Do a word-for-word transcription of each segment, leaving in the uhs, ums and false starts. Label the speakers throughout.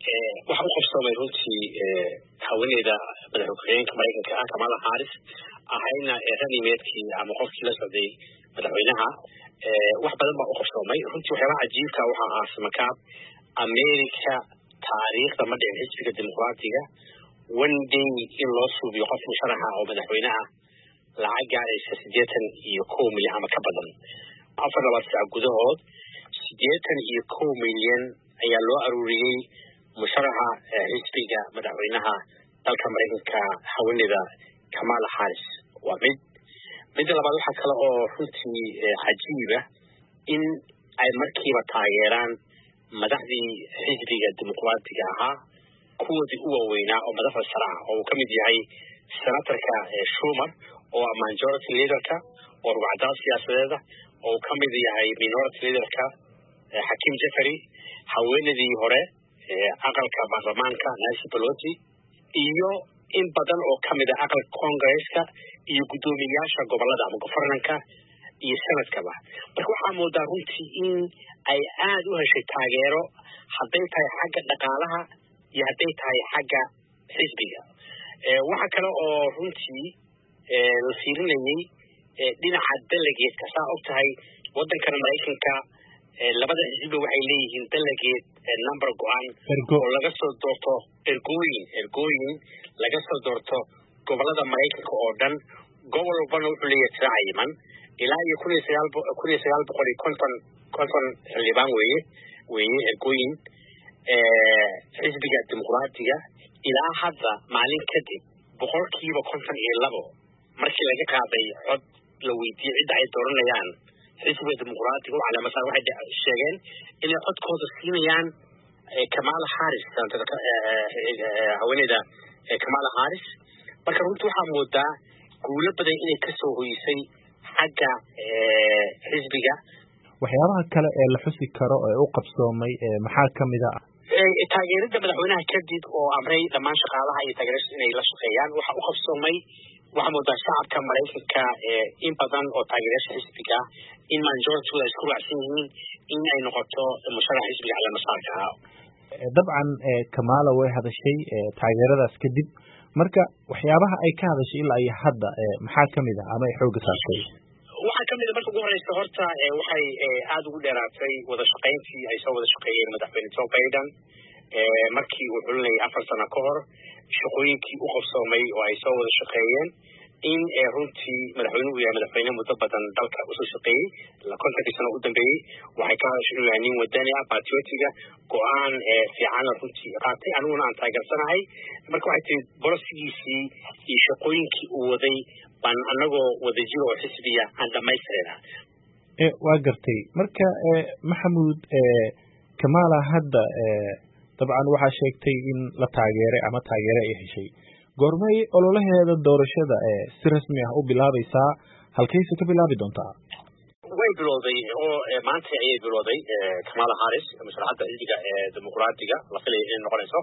Speaker 1: waxa uu qabsoomay runtii haweeneyda madaxweynaha Mareykanka ah Kamala Harris ahayna ranimeedkii ama qofkii la socday madaxweynaha wax badan baa u qabsoomay runtii waxyaalaha cajiibka waxa ah samakaab America taariikhda ma dhicin xisbiga dimuqraadiga one day in loo suubiyo qof musharaxa oo madaxweynaha lacag gaaraysa siddeetan iyo kow milyan ama ka badan afar iyo labaatan saac gudahood siddeetan iyo kow milyan ayaa loo aruuriyay musharaxa xisbiga madaxweynaha dalka Mareykanka haweeneyda Kamala Harris waa mid mid labaad waxa kale oo runtii cajiiba in ay markiiba taageeraan madaxdii xisbiga dimuqraadiga ahaa kuwadii u waaweynaa oo madaxda sare ah oo ka mid yahay senatorka Schumer oo majority leaderka oo ruuxda siyaasadeed oo ka mid yahay minority leaderka Hakeem Jeffrey haweeneydii hore aqalka baarlamaanka Nancy Pelosi iyo in badan oo ka mid ah aqalka Congress-ka iyo gudoomiyaasha gobolada ama governorka iyo senadkaba marka waxaa moodaa runtii in ay aad u heshay taageero hadday tahay xagga dhaqaalaha iyo hadday tahay xagga xisbiga waxa kale oo runtii la fiirinayay dhinaca delegateska saa og tahay waddankan Mareykanka labada xisbi waxay leeyihiin delegate number go-an oo laga soo doorto ergooyin ergooyin laga soo doorto gobolada Mareykanka oo dhan gobol walbana wuxuu leeyahay tiracayiman ilaa iyo kun iyo sagaal boqol iyo konton konton xildhibaan weeye weeye ergooyin xisbiga dimuqraadiga ilaa hadda maalin kadib boqolkiiba konton iyo labo markii laga qaaday cod la weydiiyey cidda ay dooranayaan xisbiga dimuqraadiga oo calaamadaha waxay sheegeen inay codkooda siinayaan Kamala Harris haweeneyda Kamala Harris marka runtii waxaa moodaa guulo badan inay ka soo hoysay xagga xisbiga
Speaker 2: waxyaabaha kale ee la xusi karo ee u qabsoomay maxaa kamid ah
Speaker 1: taageerada madaxweynaha kadib oo amray dhammaan shaqaalaha iyo taageerada inay la shaqeeyaan waxa u qabsoomay waxa moodaa shacabka Mareykanka in badan oo taageerada xisbiga in majority ay isku raacsan yihiin in ay noqoto musharax xisbiga cala masaarka
Speaker 2: dabcan Kamala way hadashay taageeradaas kadib marka waxyaabaha ay ka hadashay ilaa ay hadda maxaa kamid ah ama ay xoog saartay
Speaker 1: waxa kamid ah marka ugu horeysa horta waxay aad ugu dheeraatay wada shaqeyntii ay soo wada shaqeeyeen madaxweyne Joe Biden markii uu xulinay afar sano ka hor shaqooyinkii u qabsoomay oo ay soo wada shaqeeyeen in runtii madaxweynuhu yahay madaxweyne muddo badan dalka u soo shaqeeyay la konton sano u dambeeyay waxay ka hadashay inuu yahay nin wadani ah patriotiga go'aan fiican runtii qaatay aniguna aan taageersanahay marka waxay tahay bolosigiisii iyo shaqooyinkii uu waday baan anagoo wadajiro oo xisbiya aan dhamaystirnaa
Speaker 2: waa gartay marka Maxamuud Kamala hadda dabcan waxaa sheegtay in la taageeray ama taageero ay heshay goormay ololaheeda doorashada si rasmi ah u bilaabaysaa halkayse ka bilaabi doontaa
Speaker 1: way bilowday oo maanta ayay bilowday Kamala Harris musharaxda xisbiga dimuqraadiga la filayo inay noqonayso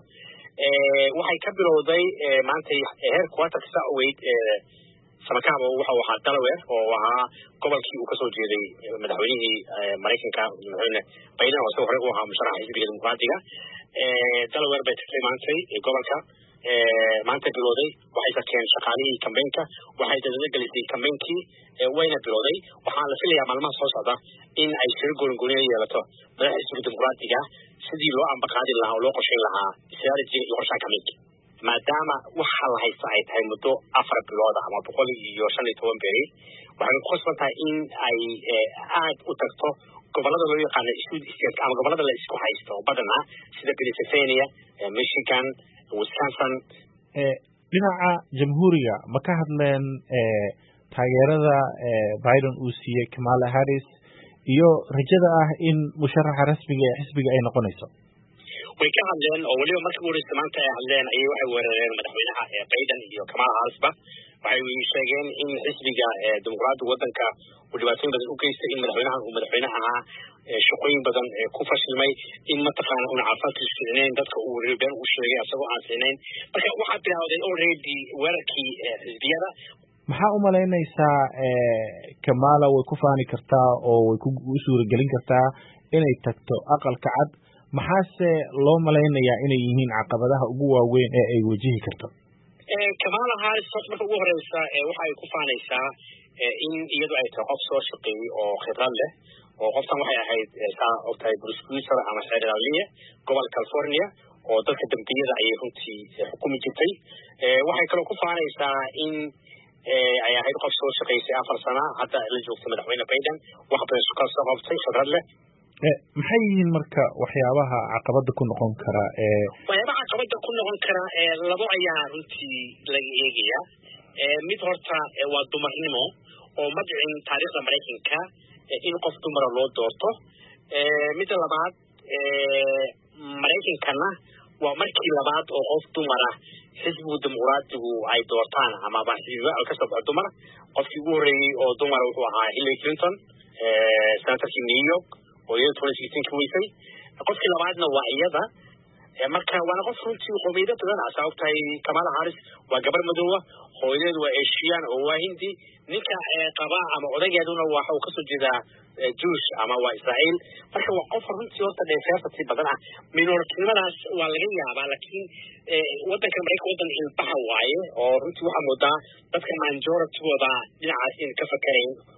Speaker 1: waxay ka bilowday maanta heer quarter-ka weyd samakaab waxa uu ahaa Delaware oo ahaa gobolkii uu ka soo jeeday madaxweynihii Mareykanka madaxweyne Biden oo soo hore u ahaa musharaxa xisbiga dimuqraadiga Delaware bay tagtay maanta gobolka maanta bilowday waxay sakeen shaqaalihii campaign-ka waxay dadweynaha gelisay campaign-kii wayna bilowday waxaa la filayaa maalmaha soo socda in ay sir goon-gooniyo yeelato madaxda xisbiga dimuqraadiga sidii loo ambaqaadi lahaa oo loo qorsheyn lahaa strategy iyo qorshaha campaign-ka maadaama waxa la haysta ay tahay muddo afar bilood ama boqol iyo shan iyo toban beri waxay ku khasban tahay in ay aad u tagto gobolada loo yaqaano South State ama gobolada la isku haysto badana sida Pennsylvania, Michigan, Wisconsin
Speaker 2: dhinaca jamhuuriga ma ka hadleen taageerada Biden uu siiyay Kamala Harris iyo rajada ah in musharaxa rasmiga ee xisbiga ay noqonayso
Speaker 1: way ka hadleen oo waliba markii uu raysta maanta ay hadleen ayay waxay weerareen madaxweynaha Biden iyo Kamala Harris waxay sheegeen in xisbiga dimuqraadiga waddanka uu dhibaatooyin badan u geystay in madaxweynaha uu madaxweynaha ahaa shaqooyin badan ku fashilmay in mataqaana uu caafimaadkiisu fiicnayn dadka uu reebeen uu sheegay asagoo aan fiicnayn marka waxaa bilowday already weerarkii xisbiyada
Speaker 2: maxaa u malaynaysaa Kamala way ku faani kartaa oo way ku suuragelin kartaa inay tagto aqalka cad maxaase loo malaynayaa inay yihiin caqabadaha ugu waaweyn ee ay wajihi karto?
Speaker 1: Kamala Harris horta marka ugu horeysa waxa ay ku faanaysaa in iyadu ay tahay qof soo shaqeeyay oo khibrad leh oo qoftan waxay ahayd saa ogtahay prosecutor ama xeeraliye gobolka California oo dadka dambiyada ay runtii xukumi jirtay. Waxay kaloo ku faanaysaa in ay ahayd qof soo shaqeysay afar sano hadda la joogtay madaxweyne Biden wax badan soo soo qabtay khibrad leh.
Speaker 2: maxay yihiin marka waxyaabaha caqabada ku noqon kara ee
Speaker 1: waxyaabaha caqabada ku noqon kara ee labo ayaa runtii laga eegaya mid horta waa dumarnimo oo madcin taariikhda Mareykanka in qof dumar loo doorto mid labaad Mareykankana waa markii labaad oo qof dumar ah xisbiga dimuqraadigu ay doortaan ama xisbiga ka soo baxo dumar qofkii ugu horeeyay oo dumar wuxuu ahaa Hillary Clinton ee senatorkii New York oo iyada twenty sixteen ka weysay qofkii labaadna waa iyada marka waana qof runtii qowmiyada badan ah sababtay Kamala Harris waa gabar madow hooyadeedu waa Asian oo waa Hindi ninka qaba ama odageeduna waxa uu ka soo jeedaa Jewish ama waa Israel marka waa qof runtii horta diversity badan ah minoritymadaas waa laga yaabaa laakiin wadanka Mareykanka wadan ilbaha waaye oo runtii waxa moodaa dadka majority-gooda dhinacaas in ka fakareen